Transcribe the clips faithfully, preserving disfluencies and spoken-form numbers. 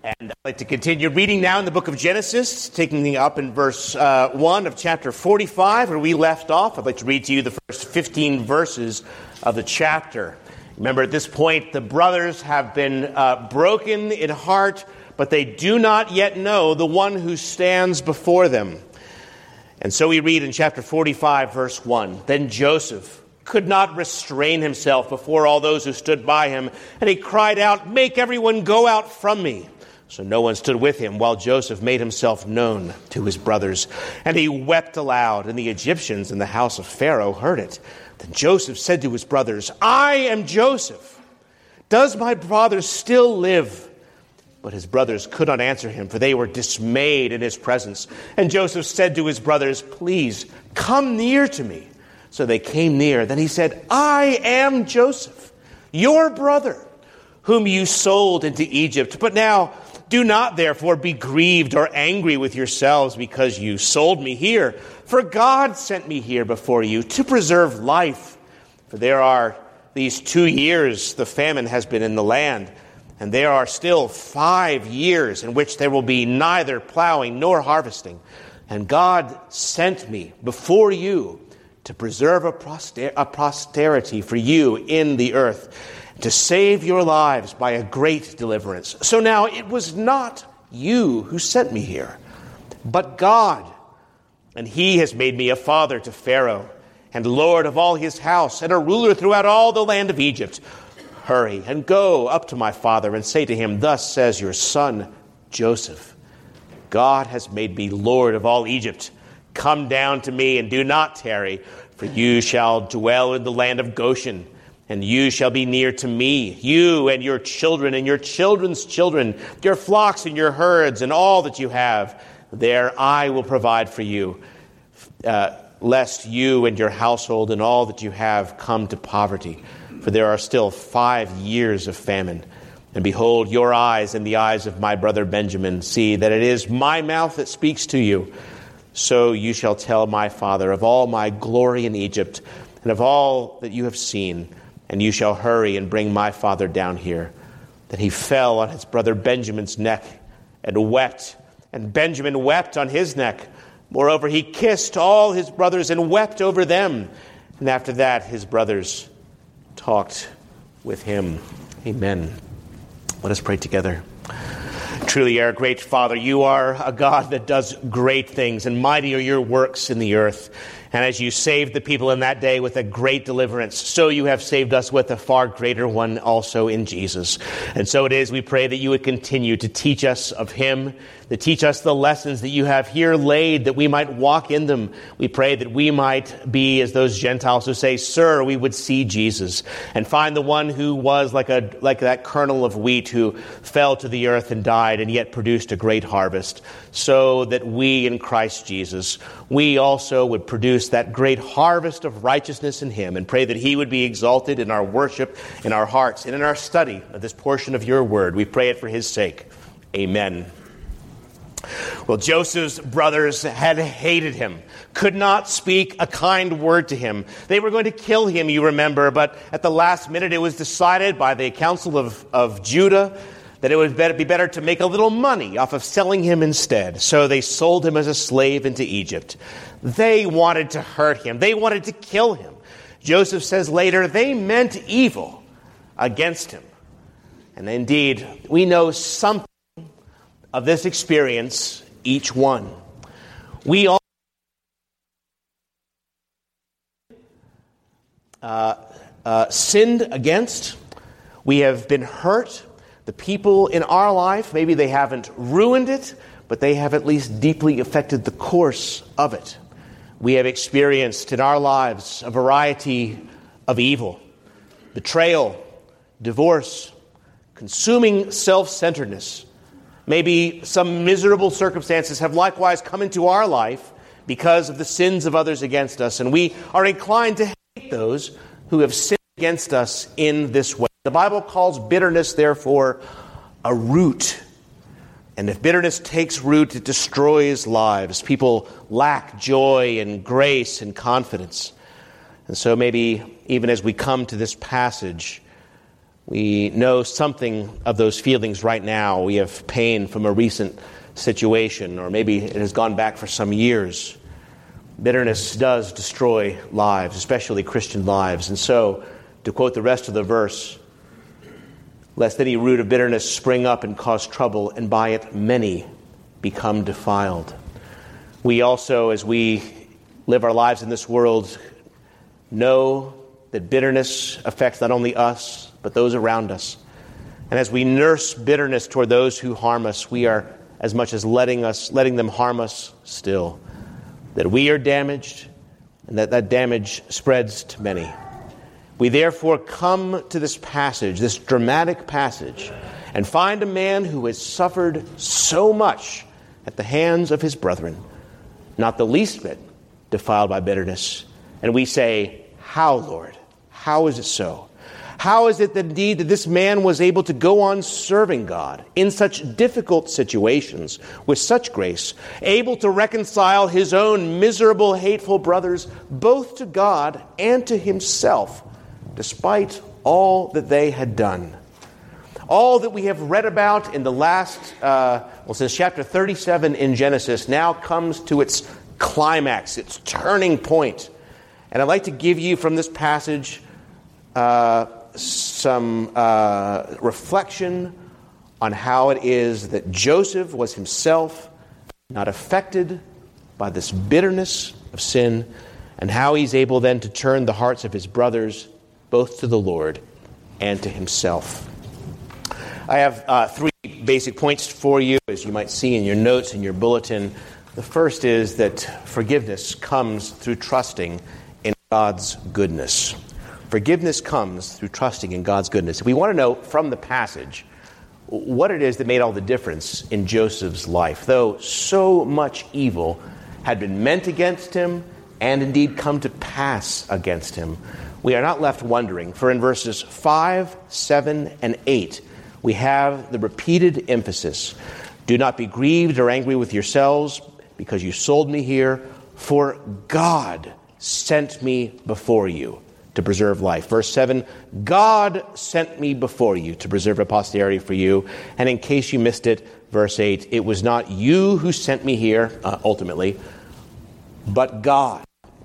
And I'd like to continue reading now in the book of Genesis, taking up in verse uh, one of chapter forty-five, where we left off. I'd like to read to you the first fifteen verses of the chapter. Remember, at this point, the brothers have been uh, broken in heart, but they do not yet know the one who stands before them. And so we read in chapter forty-five, verse one, "Then Joseph could not restrain himself before all those who stood by him, and he cried out, 'Make everyone go out from me.' So no one stood with him while Joseph made himself known to his brothers. And he wept aloud, and the Egyptians in the house of Pharaoh heard it. Then Joseph said to his brothers, 'I am Joseph. Does my father still live?' But his brothers could not answer him, for they were dismayed in his presence. And Joseph said to his brothers, 'Please, come near to me.' So they came near. Then he said, 'I am Joseph, your brother, whom you sold into Egypt. But now do not therefore be grieved or angry with yourselves because you sold me here. For God sent me here before you to preserve life. For there are these two years the famine has been in the land, and there are still five years in which there will be neither plowing nor harvesting. And God sent me before you to preserve a, poster- a posterity for you in the earth, to save your lives by a great deliverance. So now it was not you who sent me here, but God. And he has made me a father to Pharaoh, and lord of all his house, and a ruler throughout all the land of Egypt. Hurry and go up to my father and say to him, "Thus says your son Joseph, God has made me lord of all Egypt. Come down to me and do not tarry, for you shall dwell in the land of Goshen. And you shall be near to me, you and your children and your children's children, your flocks and your herds and all that you have. There I will provide for you, uh, lest you and your household and all that you have come to poverty. For there are still five years of famine. And behold, your eyes and the eyes of my brother Benjamin see that it is my mouth that speaks to you. So you shall tell my father of all my glory in Egypt and of all that you have seen. And you shall hurry and bring my father down here.' Then he fell on his brother Benjamin's neck and wept. And Benjamin wept on his neck. Moreover, he kissed all his brothers and wept over them. And after that, his brothers talked with him." Amen. Let us pray together. Truly, our great Father, you are a God that does great things, and mighty are your works in the earth. And as you saved the people in that day with a great deliverance, so you have saved us with a far greater one also in Jesus. And so it is, we pray that you would continue to teach us of him, to teach us the lessons that you have here laid, that we might walk in them. We pray that we might be as those Gentiles who say, "Sir, we would see Jesus," and find the one who was like a like that kernel of wheat who fell to the earth and died and yet produced a great harvest, so that we in Christ Jesus, we also would produce that great harvest of righteousness in him, and pray that he would be exalted in our worship, in our hearts, and in our study of this portion of your word. We pray it for his sake. Amen. Well, Joseph's brothers had hated him, could not speak a kind word to him. They were going to kill him, you remember, but at the last minute it was decided by the council of, of Judah that it would be better to make a little money off of selling him instead. So they sold him as a slave into Egypt. They wanted to hurt him. They wanted to kill him. Joseph says later, they meant evil against him. And indeed, we know something of this experience, each one. We all uh, uh, sinned against. We have been hurt. The people in our life, maybe they haven't ruined it, but they have at least deeply affected the course of it. We have experienced in our lives a variety of evil: betrayal, divorce, consuming self-centeredness. Maybe some miserable circumstances have likewise come into our life because of the sins of others against us, and we are inclined to hate those who have sinned against us in this way. The Bible calls bitterness, therefore, a root. And if bitterness takes root, it destroys lives. People lack joy and grace and confidence. And so maybe even as we come to this passage, We know something of those feelings right now. We have pain from a recent situation, or maybe it has gone back for some years. Bitterness does destroy lives, especially Christian lives. And so, to quote the rest of the verse, lest any root of bitterness spring up and cause trouble, and by it many become defiled. We also, as we live our lives in this world, know that bitterness affects not only us, but those around us. And as we nurse bitterness toward those who harm us, we are as much as letting us, letting them harm us still. That we are damaged, and that that damage spreads to many. We therefore come to this passage, this dramatic passage, and find a man who has suffered so much at the hands of his brethren, not the least bit defiled by bitterness. And we say, how, Lord? How is it so? How is it that indeed that this man was able to go on serving God in such difficult situations with such grace, able to reconcile his own miserable, hateful brothers both to God and to himself, despite all that they had done? All that we have read about in the last, uh, well, since chapter thirty-seven in Genesis, now comes to its climax, its turning point. And I'd like to give you from this passage uh, some uh, reflection on how it is that Joseph was himself not affected by this bitterness of sin, and how he's able then to turn the hearts of his brothers both to the Lord and to himself. I have uh, three basic points for you, as you might see in your notes, in your bulletin. The first is that forgiveness comes through trusting in God's goodness. Forgiveness comes through trusting in God's goodness. We want to know from the passage what it is that made all the difference in Joseph's life. Though so much evil had been meant against him and indeed come to pass against him, we are not left wondering. For in verses five, seven, and eight, we have the repeated emphasis. Do not be grieved or angry with yourselves because you sold me here, for God sent me before you to preserve life. Verse seven, God sent me before you to preserve a posterity for you. And in case you missed it, verse eight, it was not you who sent me here, uh, ultimately, but God.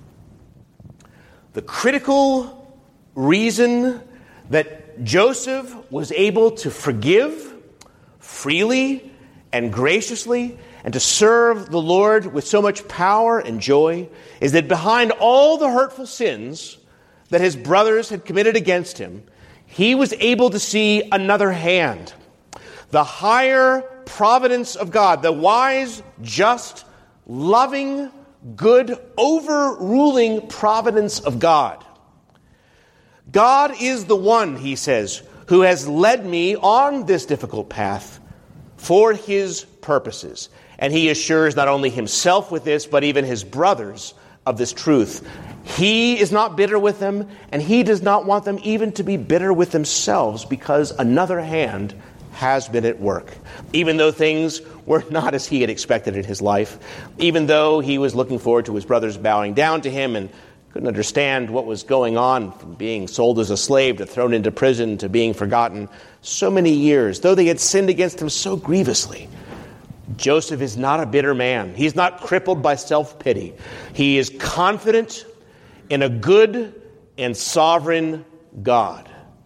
The critical reason that Joseph was able to forgive freely and graciously and to serve the Lord with so much power and joy is that behind all the hurtful sins that his brothers had committed against him, he was able to see another hand. The higher providence of God, the wise, just, loving, good, overruling providence of God. God is the one, he says, who has led me on this difficult path for his purposes. And he assures not only himself with this, but even his brothers of this truth. He is not bitter with them, and he does not want them even to be bitter with themselves, because another hand has been at work. Even though things were not as he had expected in his life, even though he was looking forward to his brothers bowing down to him and couldn't understand what was going on, from being sold as a slave to thrown into prison to being forgotten so many years, though they had sinned against him so grievously, Joseph is not a bitter man. He's not crippled by self-pity. He is confident in a good and sovereign God.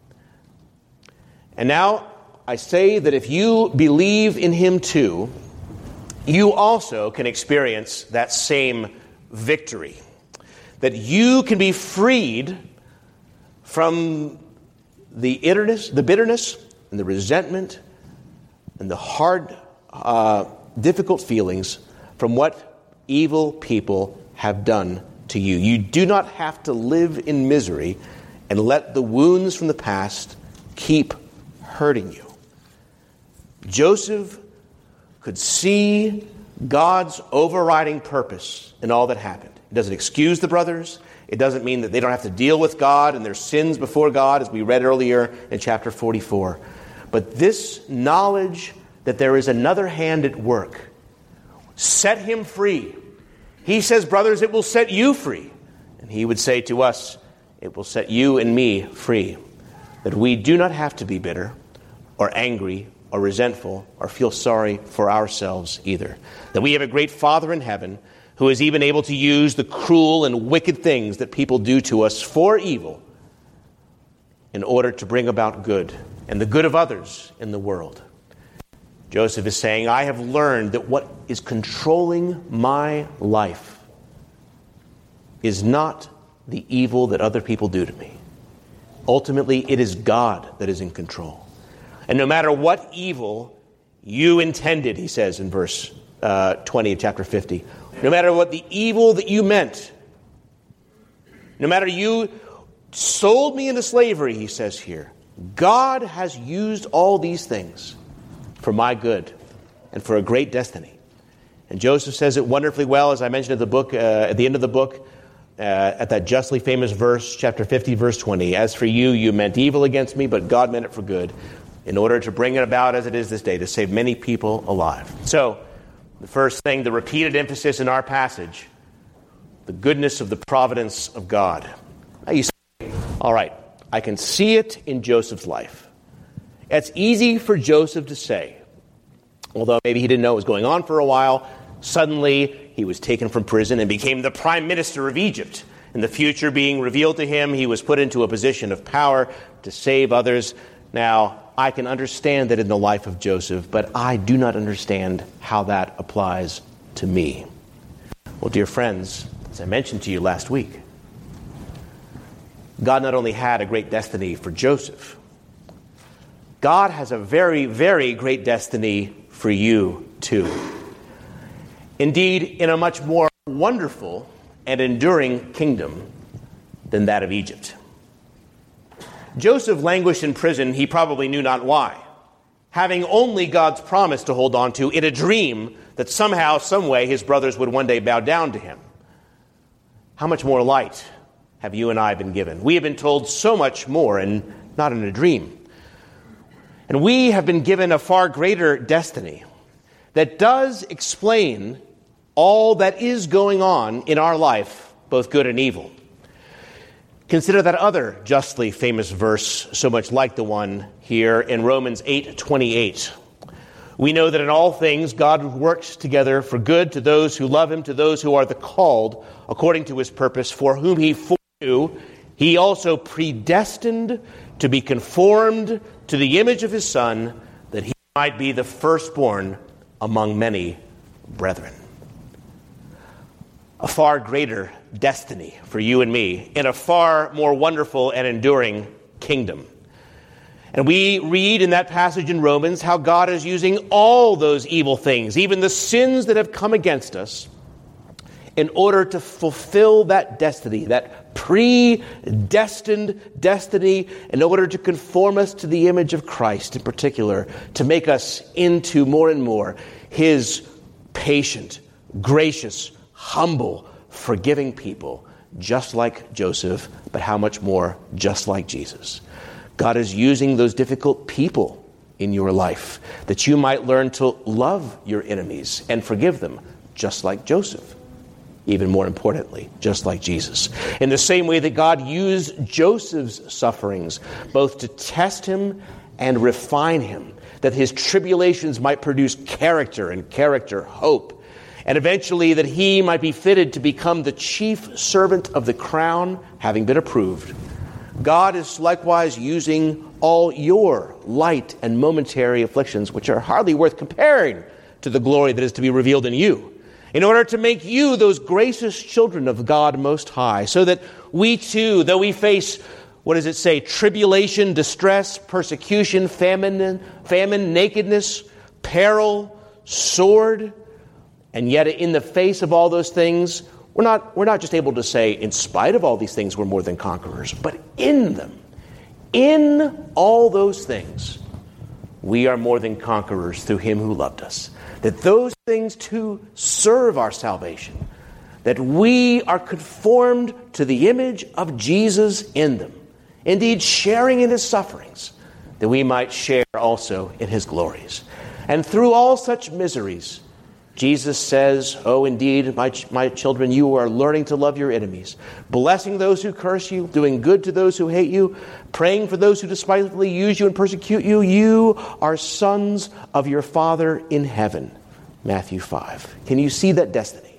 And now I say that if you believe in him too, you also can experience that same victory. That you can be freed from the bitterness, the bitterness and the resentment and the hard, uh, difficult feelings from what evil people have done to you. You do not have to live in misery and let the wounds from the past keep hurting you. Joseph could see God's overriding purpose in all that happened. It doesn't excuse the brothers. It doesn't mean that they don't have to deal with God and their sins before God, as we read earlier in chapter forty-four. But this knowledge that there is another hand at work set him free. He says, brothers, it will set you free. And he would say to us, it will set you and me free. that we do not have to be bitter or angry or resentful or feel sorry for ourselves either. That we have a great Father in heaven who is even able to use the cruel and wicked things that people do to us for evil in order to bring about good and the good of others in the world. Joseph is saying, I have learned that what is controlling my life is not the evil that other people do to me. Ultimately, it is God that is in control. And no matter what evil you intended, he says in verse uh, twenty of chapter fifty, no matter what the evil that you meant, no matter you sold me into slavery, he says here, God has used all these things for my good and for a great destiny. And Joseph says it wonderfully well, as I mentioned at the book, uh, at the end of the book, uh, at that justly famous verse, chapter fifty, verse twenty. As for you, you meant evil against me, but God meant it for good, in order to bring it about as it is this day, to save many people alive. So, the first thing, the repeated emphasis in our passage, the goodness of the providence of God. Now you say, all right, I can see it in Joseph's life. It's easy for Joseph to say, although maybe he didn't know what was going on for a while. Suddenly, he was taken from prison and became the prime minister of Egypt. In the future being revealed to him, he was put into a position of power to save others. Now, I can understand that in the life of Joseph, but I do not understand how that applies to me. Well, dear friends, as I mentioned to you last week, God not only had a great destiny for Joseph, God has a very, very great destiny for you too. Indeed, in a much more wonderful and enduring kingdom than that of Egypt. Joseph languished in prison, he probably knew not why, having only God's promise to hold on to in a dream that somehow, some way, his brothers would one day bow down to him. How much more light have you and I been given? We have been told so much more, and not in a dream. And we have been given a far greater destiny that does explain all that is going on in our life, both good and evil. Consider that other justly famous verse, so much like the one here in Romans eight twenty-eight. We know that in all things God works together for good to those who love him, to those who are the called according to his purpose, for whom he foreknew, he also predestined to be conformed to the image of his Son, that he might be the firstborn among many brethren. A far greater destiny for you and me in a far more wonderful and enduring kingdom. And we read in that passage in Romans how God is using all those evil things, even the sins that have come against us, in order to fulfill that destiny, that predestined destiny, in order to conform us to the image of Christ in particular, to make us into more and more his patient, gracious, humble, forgiving people, just like Joseph, but how much more just like Jesus. God is using those difficult people in your life that you might learn to love your enemies and forgive them, just like Joseph. Even more importantly, just like Jesus. In the same way that God used Joseph's sufferings both to test him and refine him, that his tribulations might produce character, and character hope, and eventually that he might be fitted to become the chief servant of the crown, having been approved. God is likewise using all your light and momentary afflictions, which are hardly worth comparing to the glory that is to be revealed in you, in order to make you those gracious children of God Most High, so that we too, though we face, what does it say, tribulation, distress, persecution, famine, famine, nakedness, peril, sword, and yet in the face of all those things, we're not, we're not just able to say, in spite of all these things, we're more than conquerors, but in them, in all those things, we are more than conquerors through him who loved us. That those things too serve our salvation. That we are conformed to the image of Jesus in them. Indeed, sharing in his sufferings, that we might share also in his glories. And through all such miseries, Jesus says, "Oh, indeed, my, ch- my children, you are learning to love your enemies, blessing those who curse you, doing good to those who hate you, praying for those who despitefully use you and persecute you. You are sons of your Father in heaven." Matthew five. Can you see that destiny?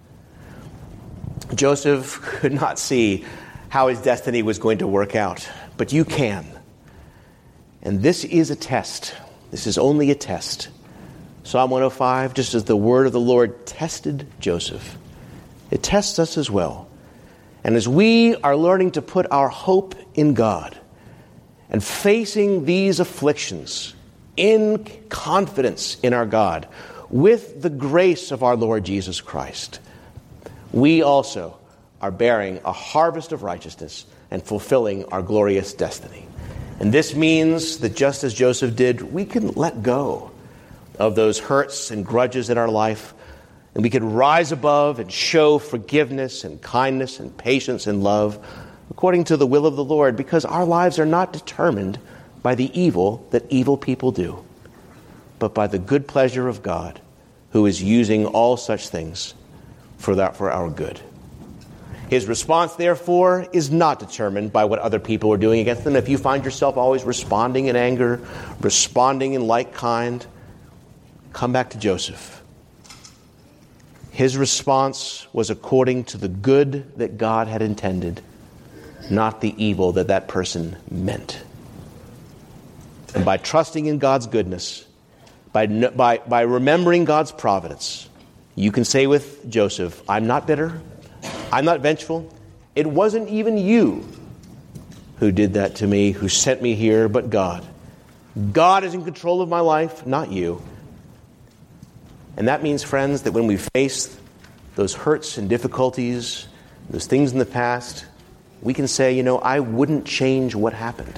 Joseph could not see how his destiny was going to work out, but you can. And this is a test. This is only a test. Psalm one oh five, just as the word of the Lord tested Joseph, it tests us as well. And as we are learning to put our hope in God and facing these afflictions in confidence in our God with the grace of our Lord Jesus Christ, we also are bearing a harvest of righteousness and fulfilling our glorious destiny. And this means that just as Joseph did, we can let go of those hurts and grudges in our life, and we can rise above and show forgiveness and kindness and patience and love according to the will of the Lord, because our lives are not determined by the evil that evil people do, but by the good pleasure of God, who is using all such things for that for our good. His response, therefore, is not determined by what other people are doing against them. If you find yourself always responding in anger, responding in like kind, come back to Joseph. His response was according to the good that God had intended, not the evil that that person meant. And by trusting in God's goodness, by, by, by remembering God's providence, you can say with Joseph, "I'm not bitter, I'm not vengeful. It wasn't even you who did that to me, who sent me here, but God. God is in control of my life, not you." And that means, friends, that when we face those hurts and difficulties, those things in the past, we can say, you know, I wouldn't change what happened.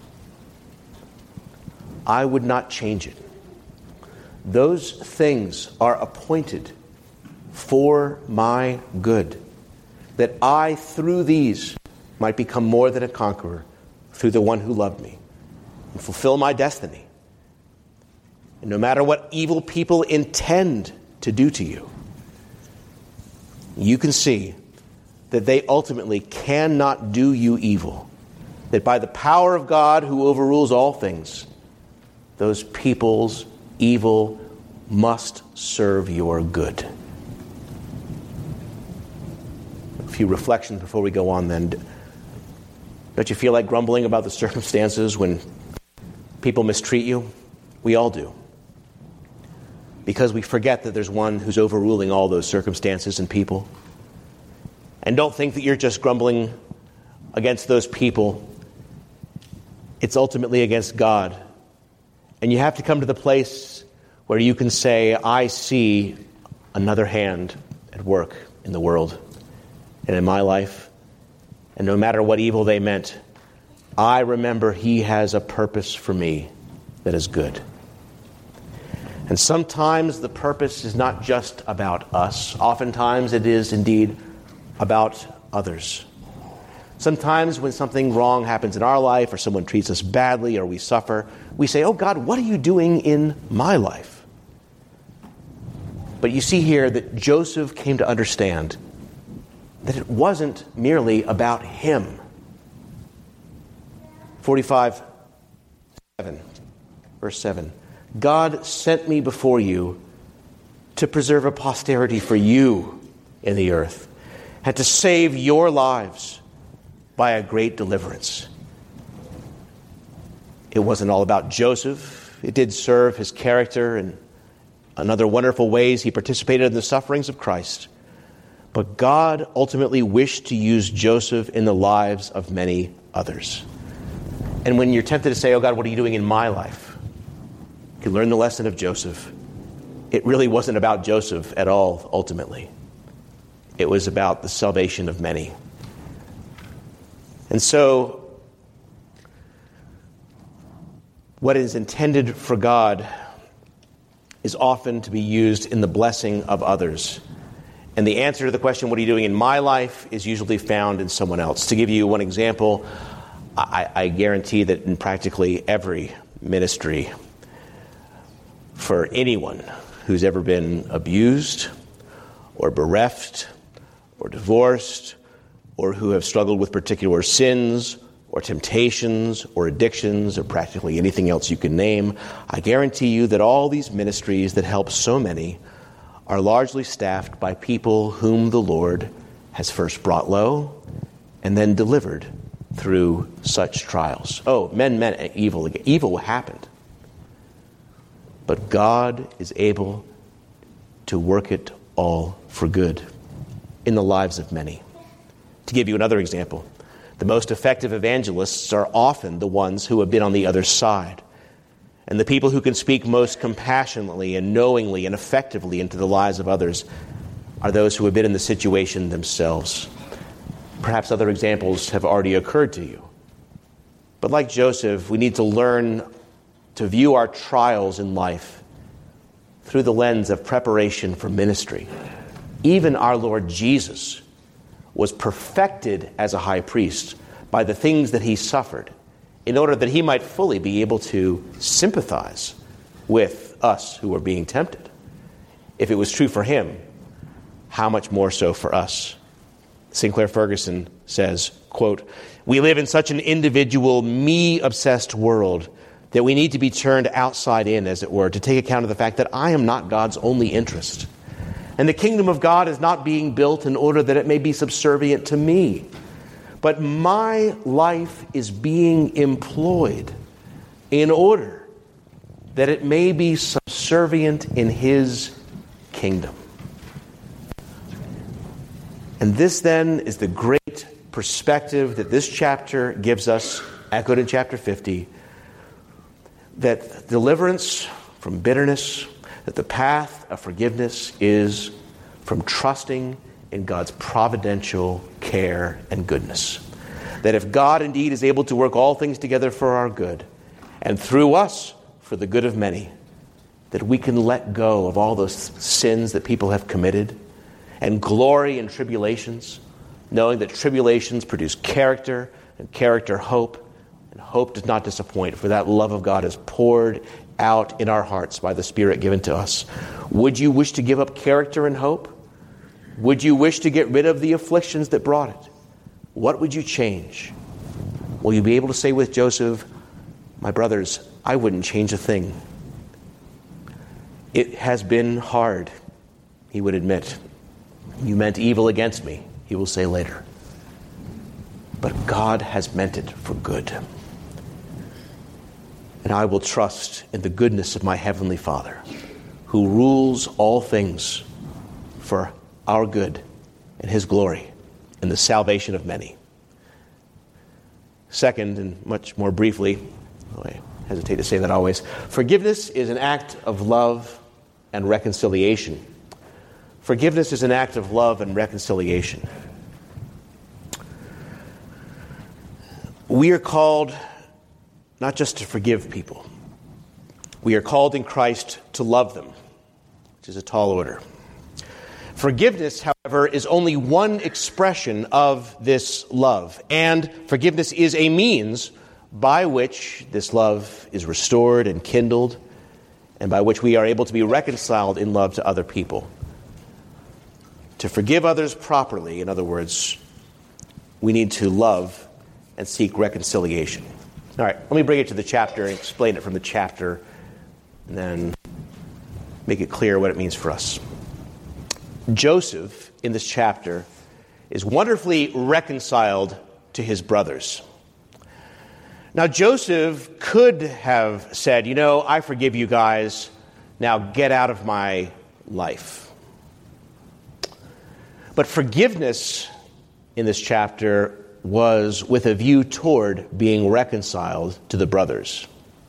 I would not change it. Those things are appointed for my good, that I, through these, might become more than a conqueror through the one who loved me and fulfill my destiny. And no matter what evil people intend to do to you, you can see that they ultimately cannot do you evil. That by the power of God, who overrules all things, those people's evil must serve your good. A few reflections before we go on then. Don't you feel like grumbling about the circumstances when people mistreat you? We all do. Because we forget that there's one who's overruling all those circumstances and people. And don't think that you're just grumbling against those people. It's ultimately against God. And you have to come to the place where you can say, I see another hand at work in the world and in my life. And no matter what evil they meant, I remember He has a purpose for me that is good. And sometimes the purpose is not just about us. Oftentimes it is indeed about others. Sometimes when something wrong happens in our life, or someone treats us badly, or we suffer, we say, oh God, what are you doing in my life? But you see here that Joseph came to understand that it wasn't merely about him. forty-five, seven, verse seven. God sent me before you to preserve a posterity for you in the earth, and to save your lives by a great deliverance. It wasn't all about Joseph. It did serve his character, and in other wonderful ways he participated in the sufferings of Christ. But God ultimately wished to use Joseph in the lives of many others. And when you're tempted to say, oh God, what are you doing in my life? You can learn the lesson of Joseph. It really wasn't about Joseph at all, ultimately. It was about the salvation of many. And so, what is intended for God is often to be used in the blessing of others. And the answer to the question, what are you doing in my life, is usually found in someone else. To give you one example, I, I guarantee that in practically every ministry, for anyone who's ever been abused or bereft or divorced, or who have struggled with particular sins or temptations or addictions or practically anything else you can name, I guarantee you that all these ministries that help so many are largely staffed by people whom the Lord has first brought low and then delivered through such trials. Oh, men meant evil. Evil happened. But God is able to work it all for good in the lives of many. To give you another example, the most effective evangelists are often the ones who have been on the other side. And the people who can speak most compassionately and knowingly and effectively into the lives of others are those who have been in the situation themselves. Perhaps other examples have already occurred to you. But like Joseph, we need to learn to view our trials in life through the lens of preparation for ministry. Even our Lord Jesus was perfected as a high priest by the things that he suffered, in order that he might fully be able to sympathize with us who are being tempted. If it was true for him, how much more so for us? Sinclair Ferguson says, quote, "We live in such an individual, me-obsessed world that we need to be turned outside in, as it were, to take account of the fact that I am not God's only interest. And the kingdom of God is not being built in order that it may be subservient to me. But my life is being employed in order that it may be subservient in his kingdom." And this then is the great perspective that this chapter gives us, echoed in chapter fifty, that deliverance from bitterness, that the path of forgiveness is from trusting in God's providential care and goodness. That if God indeed is able to work all things together for our good, and through us for the good of many, that we can let go of all those sins that people have committed and glory in tribulations, knowing that tribulations produce character, and character hope, and hope does not disappoint, for that love of God is poured out in our hearts by the Spirit given to us. Would you wish to give up character and hope? Would you wish to get rid of the afflictions that brought it? What would you change? Will you be able to say with Joseph, "My brothers, I wouldn't change a thing"? It has been hard, he would admit. You meant evil against me, he will say later. But God has meant it for good. And I will trust in the goodness of my Heavenly Father, who rules all things for our good and his glory and the salvation of many. Second, and much more briefly, I hesitate to say that always, forgiveness is an act of love and reconciliation. Forgiveness is an act of love and reconciliation. We are called not just to forgive people. We are called in Christ to love them, which is a tall order. Forgiveness, however, is only one expression of this love, and forgiveness is a means by which this love is restored and kindled, and by which we are able to be reconciled in love to other people. To forgive others properly, in other words, we need to love and seek reconciliation. All right, let me bring it to the chapter and explain it from the chapter, and then make it clear what it means for us. Joseph, in this chapter, is wonderfully reconciled to his brothers. Now, Joseph could have said, you know, I forgive you guys, now get out of my life. But forgiveness in this chapter was with a view toward being reconciled to the brothers.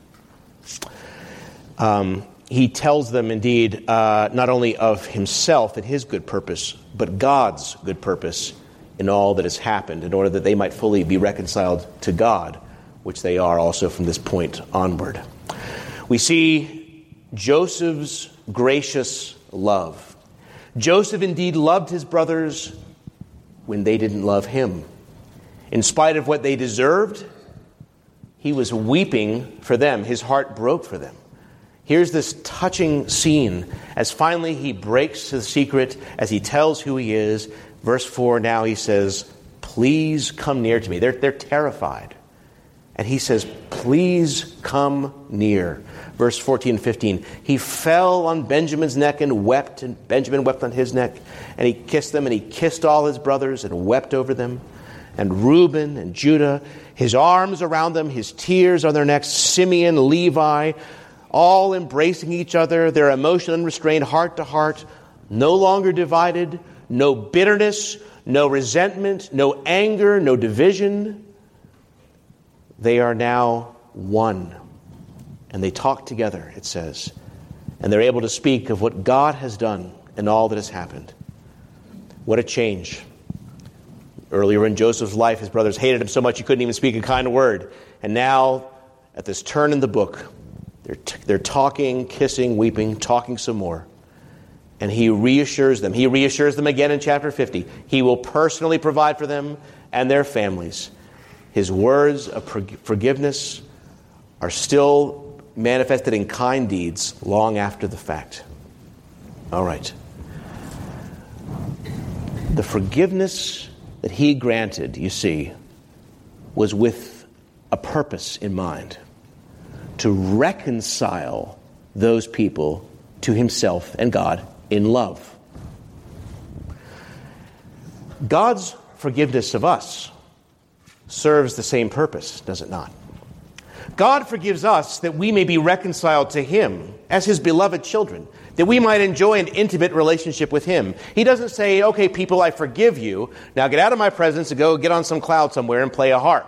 Um, he tells them, indeed, uh, not only of himself and his good purpose, but God's good purpose in all that has happened, in order that they might fully be reconciled to God, which they are also from this point onward. We see Joseph's gracious love. Joseph indeed loved his brothers when they didn't love him. In spite of what they deserved, he was weeping for them. His heart broke for them. Here's this touching scene as finally he breaks the secret, as he tells who he is. Verse four, now he says, please come near to me. They're, they're terrified. And he says, please come near. Verse fourteen and fifteen, he fell on Benjamin's neck and wept, and Benjamin wept on his neck. And he kissed them, and he kissed all his brothers and wept over them. And Reuben and Judah, his arms around them, his tears on their necks, Simeon, Levi, all embracing each other, their emotion unrestrained, heart to heart, no longer divided, no bitterness, no resentment, no anger, no division. They are now one. And they talk together, it says. And they're able to speak of what God has done and all that has happened. What a change. Earlier in Joseph's life, his brothers hated him so much he couldn't even speak a kind word. And now, at this turn in the book, they're, t- they're talking, kissing, weeping, talking some more. And he reassures them. He reassures them again in chapter fifty. He will personally provide for them and their families. His words of forgiveness are still manifested in kind deeds long after the fact. All right. The forgiveness that he granted, you see, was with a purpose in mind. To reconcile those people to himself and God in love. God's forgiveness of us serves the same purpose, does it not? God forgives us that we may be reconciled to him as his beloved children, that we might enjoy an intimate relationship with him. He doesn't say, okay, people, I forgive you. Now get out of my presence and go get on some cloud somewhere and play a harp.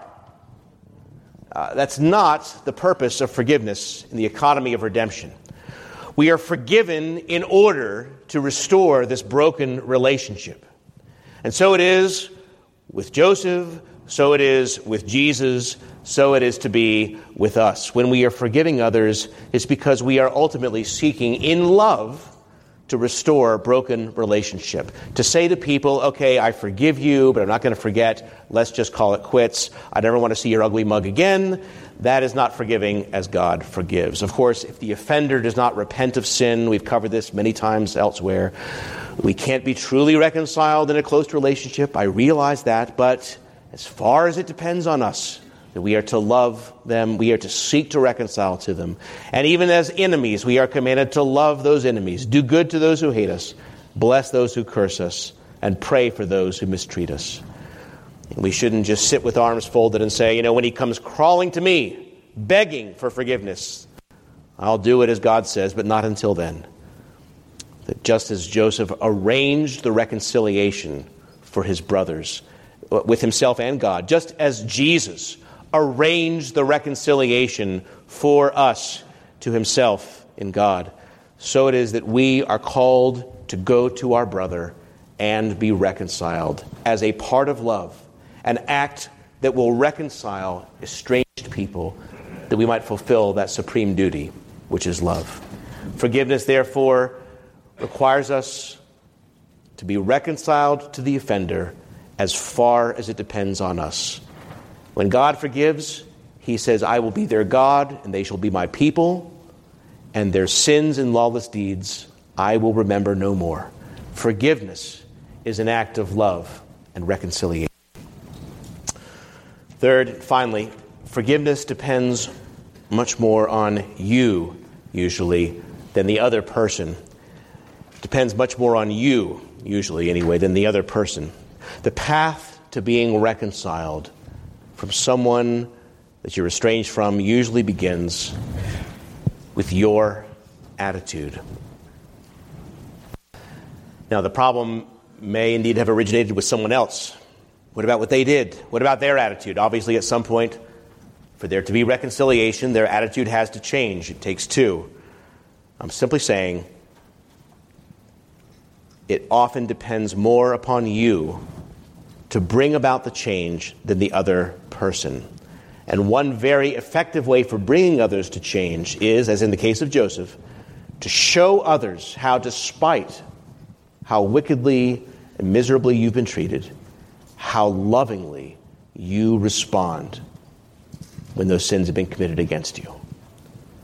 Uh, that's not the purpose of forgiveness in the economy of redemption. We are forgiven in order to restore this broken relationship. And so it is with Joseph, so it is with Jesus, so it is to be with us. When we are forgiving others, it's because we are ultimately seeking in love to restore a broken relationship. To say to people, okay, I forgive you, but I'm not going to forget. Let's just call it quits. I never want to see your ugly mug again. That is not forgiving as God forgives. Of course, if the offender does not repent of sin, we've covered this many times elsewhere, we can't be truly reconciled in a close relationship. I realize that, but as far as it depends on us, that we are to love them, we are to seek to reconcile to them. And even as enemies, we are commanded to love those enemies, do good to those who hate us, bless those who curse us, and pray for those who mistreat us. And we shouldn't just sit with arms folded and say, you know, when he comes crawling to me, begging for forgiveness, I'll do it as God says, but not until then. That just as Joseph arranged the reconciliation for his brothers, with himself and God, just as Jesus arranged the reconciliation for us to himself in God, so it is that we are called to go to our brother and be reconciled as a part of love, an act that will reconcile estranged people, that we might fulfill that supreme duty, which is love. Forgiveness, therefore, requires us to be reconciled to the offender as far as it depends on us. When God forgives, he says, I will be their God, and they shall be my people, and their sins and lawless deeds I will remember no more. Forgiveness is an act of love and reconciliation. Third, finally, forgiveness depends much more on you, usually, than the other person. Depends much more on you, usually anyway, than the other person. The path to being reconciled from someone that you're estranged from usually begins with your attitude. Now, the problem may indeed have originated with someone else. What about what they did? What about their attitude? Obviously, at some point, for there to be reconciliation, their attitude has to change. It takes two. I'm simply saying it often depends more upon you to bring about the change than the other person. And one very effective way for bringing others to change is, as in the case of Joseph, to show others how, despite how wickedly and miserably you've been treated, how lovingly you respond when those sins have been committed against you.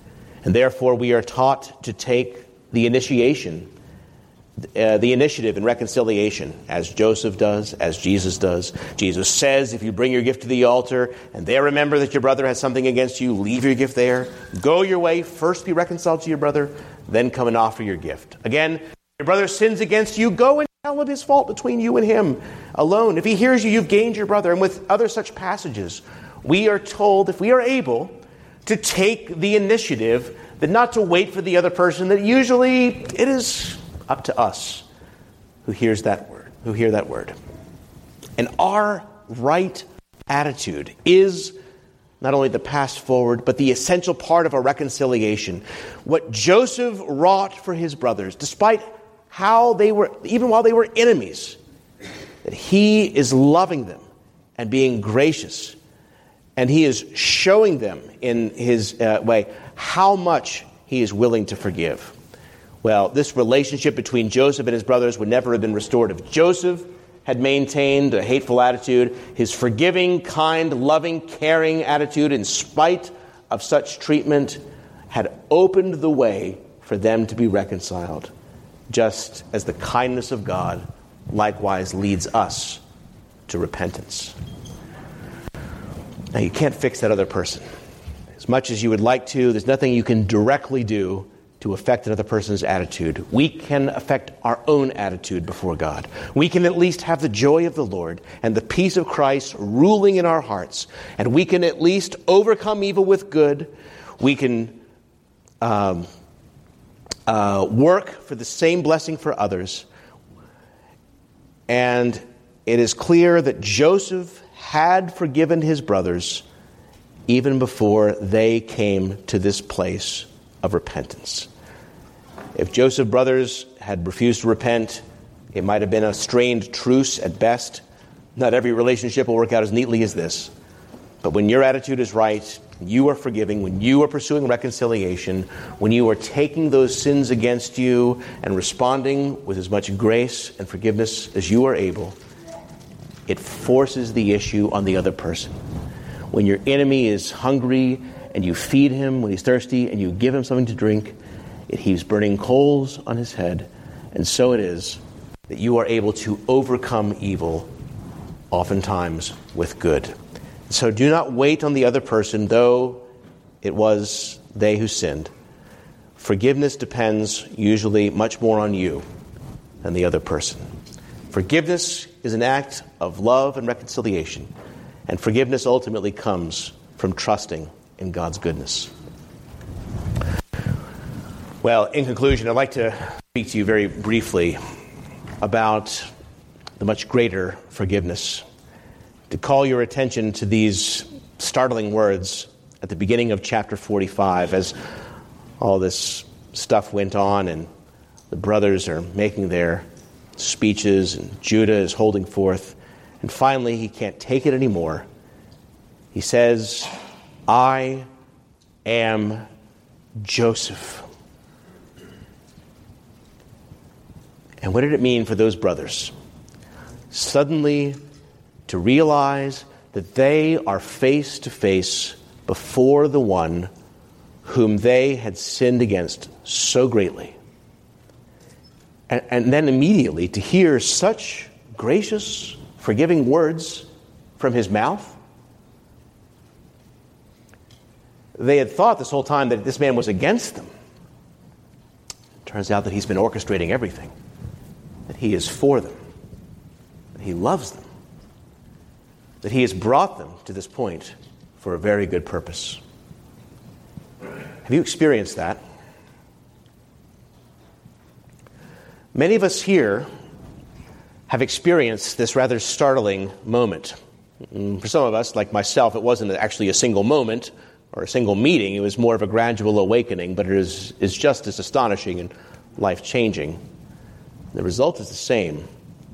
And therefore, we are taught to take the initiation, uh, the initiative in reconciliation, as Joseph does, as Jesus does. Jesus says, if you bring your gift to the altar and there remember that your brother has something against you, leave your gift there. Go your way. First be reconciled to your brother, then come and offer your gift. Again, your brother sins against you, go and tell him his fault between you and him alone. If he hears you, you've gained your brother. And with other such passages, we are told, if we are able, to take the initiative, that not to wait for the other person, that usually it is up to us who hears that word, who hear that word. And our right attitude is not only the path forward, but the essential part of a reconciliation. What Joseph wrought for his brothers, despite how they were, even while they were enemies, that he is loving them and being gracious. And he is showing them in his uh, way how much he is willing to forgive. Well, this relationship between Joseph and his brothers would never have been restored if Joseph had maintained a hateful attitude. His forgiving, kind, loving, caring attitude, in spite of such treatment, had opened the way for them to be reconciled, just as the kindness of God likewise leads us to repentance. Now, you can't fix that other person. As much as you would like to, there's nothing you can directly do to affect another person's attitude. We can affect our own attitude before God. We can at least have the joy of the Lord and the peace of Christ ruling in our hearts. And we can at least overcome evil with good. We can um, uh, work for the same blessing for others. And it is clear that Joseph had forgiven his brothers even before they came to this place of repentance. If Joseph's brothers had refused to repent, it might have been a strained truce at best. Not every relationship will work out as neatly as this. But when your attitude is right, you are forgiving, when you are pursuing reconciliation, when you are taking those sins against you and responding with as much grace and forgiveness as you are able, it forces the issue on the other person. When your enemy is hungry and you feed him, when he's thirsty and you give him something to drink, it heaps burning coals on his head. And so it is that you are able to overcome evil, oftentimes with good. So do not wait on the other person, though it was they who sinned. Forgiveness depends usually much more on you than the other person. Forgiveness is an act of love and reconciliation, and forgiveness ultimately comes from trusting in God's goodness. Well, in conclusion, I'd like to speak to you very briefly about the much greater forgiveness, to call your attention to these startling words at the beginning of chapter forty-five as all this stuff went on and the brothers are making their speeches and Judah is holding forth. And finally, he can't take it anymore. He says, I am Joseph. And what did it mean for those brothers? Suddenly to realize that they are face to face before the one whom they had sinned against so greatly. And, and then immediately to hear such gracious, forgiving words from his mouth. They had thought this whole time that this man was against them. It turns out that he's been orchestrating everything. That he is for them. That he loves them. That he has brought them to this point for a very good purpose. Have you experienced that? Many of us here have experienced this rather startling moment. For some of us, like myself, it wasn't actually a single moment or a single meeting. It was more of a gradual awakening, but it is, is just as astonishing and life-changing. The result is the same.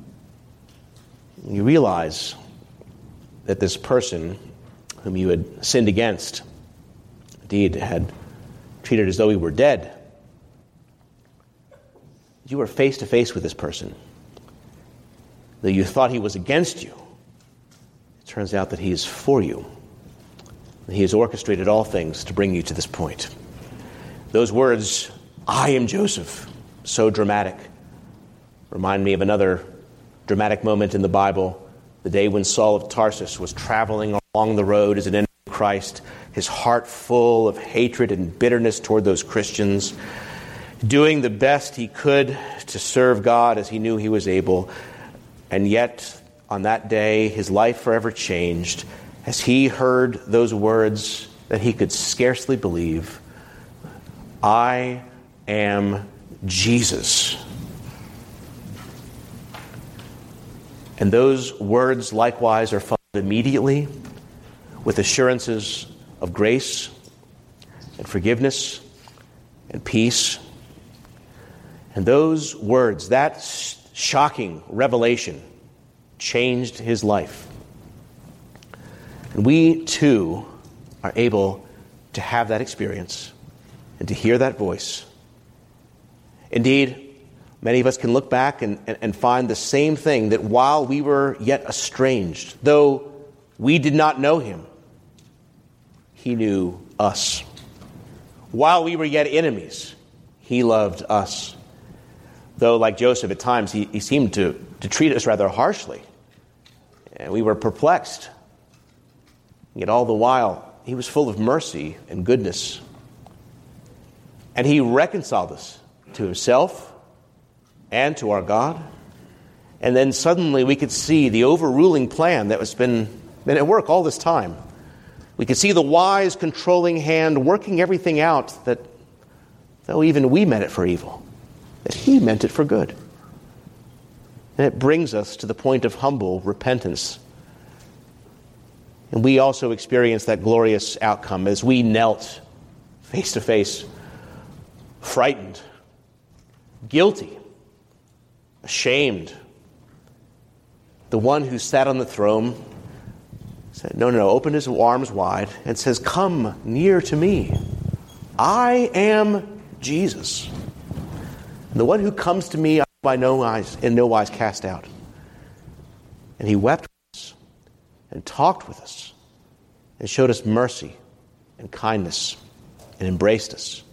You realize that this person whom you had sinned against, indeed had treated as though he were dead, you were face to face with this person. Though you thought he was against you, it turns out that he is for you. He has orchestrated all things to bring you to this point. Those words, I am Joseph, so dramatic, remind me of another dramatic moment in the Bible, the day when Saul of Tarsus was traveling along the road as an enemy of Christ, his heart full of hatred and bitterness toward those Christians, doing the best he could to serve God as he knew he was able. And yet, on that day, his life forever changed as he heard those words that he could scarcely believe. I am Jesus. And those words likewise are followed immediately with assurances of grace and forgiveness and peace. And those words, that shocking revelation, changed his life. And we too are able to have that experience and to hear that voice. Indeed, many of us can look back and, and, and find the same thing, that while we were yet estranged, though we did not know him, he knew us. While we were yet enemies, he loved us. Though, like Joseph, at times he, he seemed to, to treat us rather harshly. And we were perplexed. Yet all the while, he was full of mercy and goodness. And he reconciled us to himself and to our God. And then suddenly we could see the overruling plan that was been, been at work all this time. We could see the wise, controlling hand working everything out, that though even we meant it for evil, that he meant it for good. And it brings us to the point of humble repentance. And we also experienced that glorious outcome as we knelt face to face, frightened, guilty, ashamed. The one who sat on the throne said, no, no, no, opened his arms wide and says, come near to me. I am Jesus. And the one who comes to me, I by no wise, in no wise cast out. And he wept with us and talked with us and showed us mercy and kindness and embraced us.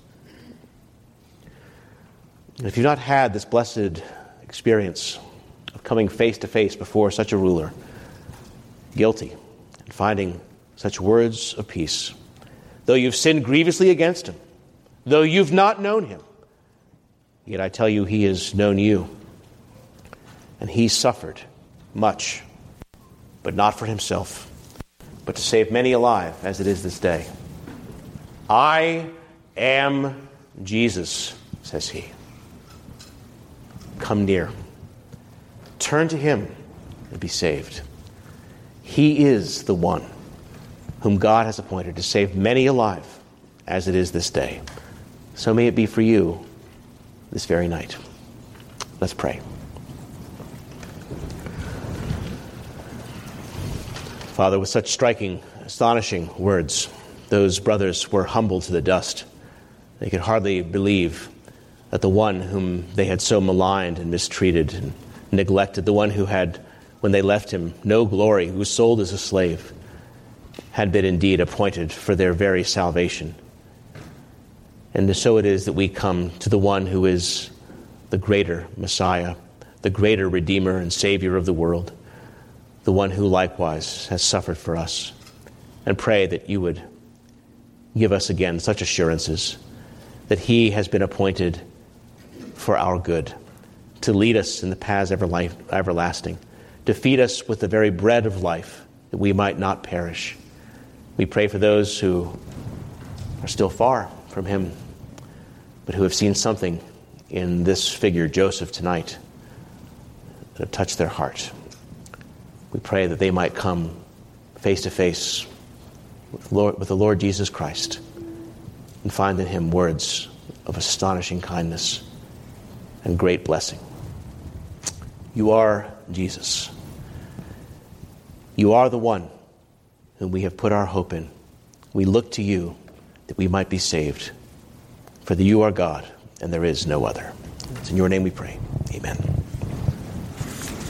And if you've not had this blessed experience of coming face to face before such a ruler, guilty, and finding such words of peace, though you've sinned grievously against him, though you've not known him, yet I tell you, he has known you. And he suffered much, but not for himself, but to save many alive, as it is this day. I am Jesus, says he. Come near. Turn to him and be saved. He is the one whom God has appointed to save many alive, as it is this day. So may it be for you this very night. Let's pray. Father, with such striking, astonishing words, those brothers were humbled to the dust. They could hardly believe that the one whom they had so maligned and mistreated and neglected, the one who had, when they left him, no glory, who was sold as a slave, had been indeed appointed for their very salvation. And so it is that we come to the one who is the greater Messiah, the greater Redeemer and Savior of the world, the one who likewise has suffered for us, and pray that you would give us again such assurances that he has been appointed for our good, to lead us in the paths everlasting, to feed us with the very bread of life, that we might not perish. We pray for those who are still far from him, but who have seen something in this figure, Joseph, tonight, that have touched their heart. We pray that they might come face to face with Lord, with the Lord Jesus Christ, and find in him words of astonishing kindness and great blessing. You are Jesus. You are the one whom we have put our hope in. We look to you that we might be saved. For that you are God, and there is no other. It's in your name we pray. Amen.